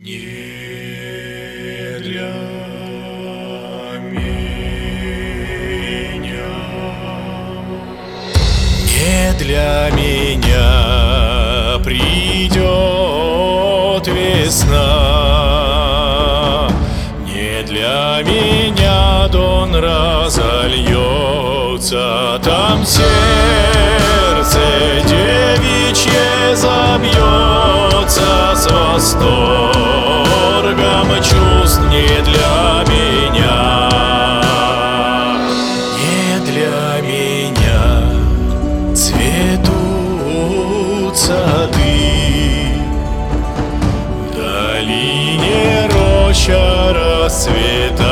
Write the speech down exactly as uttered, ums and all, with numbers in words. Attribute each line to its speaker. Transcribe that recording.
Speaker 1: Не для меня, не для меня придет весна, не для меня Дон разольется, там сердце девичье забьется с восторгом чувств. Не для меня, не для меня цветут сады, в долине роща расцветает.